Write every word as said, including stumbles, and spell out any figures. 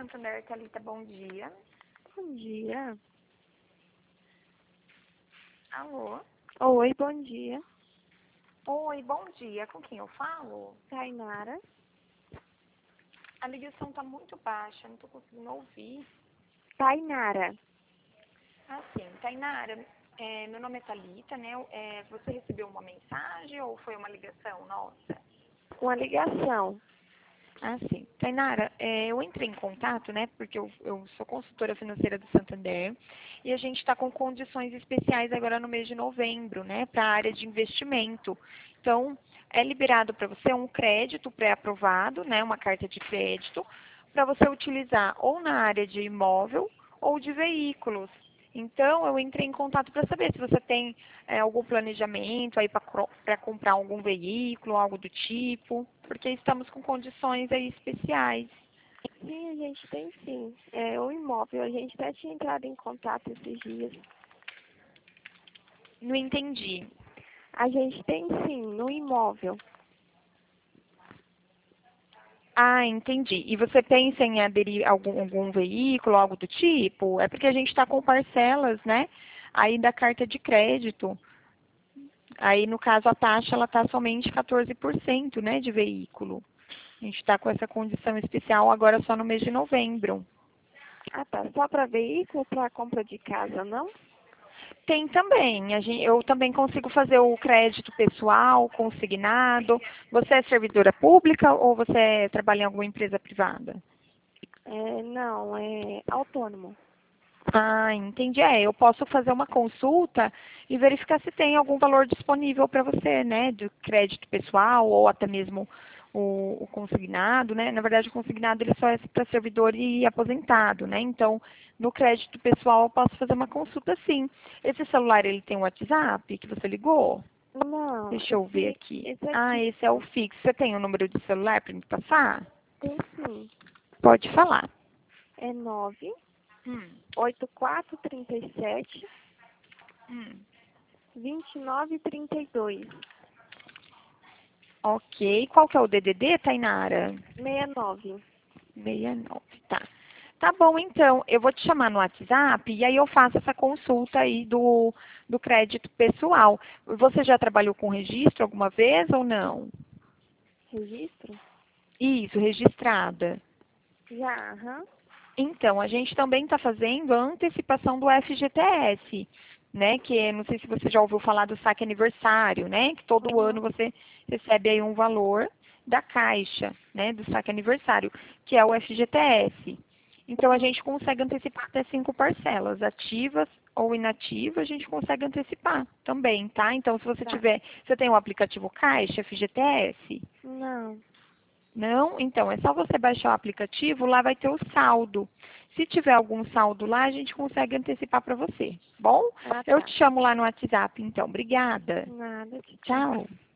Santander, Thalita, bom dia. Bom dia. Alô? Oi, bom dia. Oi, bom dia. Com quem eu falo? Tainara. A ligação está muito baixa, não estou conseguindo ouvir. Tainara. Ah, sim. Tainara, é, meu nome é Thalita, né? É, você recebeu uma mensagem ou foi uma ligação nossa? Uma ligação. Ah, sim. Tainara, é, eu entrei em contato, né, porque eu, eu sou consultora financeira do Santander e a gente está com condições especiais agora no mês de novembro, né, para a área de investimento. Então, é liberado para você um crédito pré-aprovado, né, uma carta de crédito, para você utilizar ou na área de imóvel ou de veículos. Então, eu entrei em contato para saber se você tem é, algum planejamento aí para comprar algum veículo, algo do tipo, porque estamos com condições aí especiais. Sim, a gente tem sim. É o imóvel. A gente até tinha entrado em contato esses dias. Não entendi. A gente tem sim, no imóvel. Ah, entendi. E você pensa em aderir a algum, algum veículo, algo do tipo? É porque a gente está com parcelas, né? Aí da carta de crédito. Aí, no caso, a taxa ela está somente quatorze por cento, né, de veículo. A gente está com essa condição especial agora só no mês de novembro. Ah, tá. Só para veículo, para compra de casa, não? Tem também. A gente, eu também consigo fazer o crédito pessoal, consignado. Você é servidora pública ou você trabalha em alguma empresa privada? É, não, é autônomo. Ah, entendi. É, eu posso fazer uma consulta e verificar se tem algum valor disponível para você, né, do crédito pessoal ou até mesmo o, o consignado, né? Na verdade, o consignado ele só é para servidor e aposentado, né? Então, no crédito pessoal eu posso fazer uma consulta sim. Esse celular ele tem um WhatsApp que você ligou? Não, Deixa eu ver esse, aqui. esse Ah, aqui. esse é o fixo. Você tem o número de celular para me passar? Tem sim. Pode falar. É nove Hum, oito quatro três sete hum. vinte e nove trinta e dois. Ok. Qual que é o D D D, Tainara? sessenta e nove. sessenta e nove, tá. Tá bom, então, eu vou te chamar no WhatsApp e aí eu faço essa consulta aí do, do crédito pessoal. Você já trabalhou com registro alguma vez ou não? Registro? Isso, registrada. Já, aham. Então, a gente também está fazendo a antecipação do F G T S, né? Que é, não sei se você já ouviu falar do saque aniversário, né? Que todo ano Uhum. você recebe aí um valor da Caixa, né? Do saque aniversário, que é o F G T S. Então, a Uhum. gente consegue antecipar até cinco parcelas, ativas ou inativas, a gente consegue antecipar também, tá? Então, se você Tá. tiver, você tem o aplicativo Caixa, F G T S? Não. Não? Então, é só você baixar o aplicativo, lá vai ter o saldo. Se tiver algum saldo lá, a gente consegue antecipar para você. Bom? Ah, Eu tá. te chamo lá no WhatsApp, então. Obrigada. Nada, tchau. Tchau.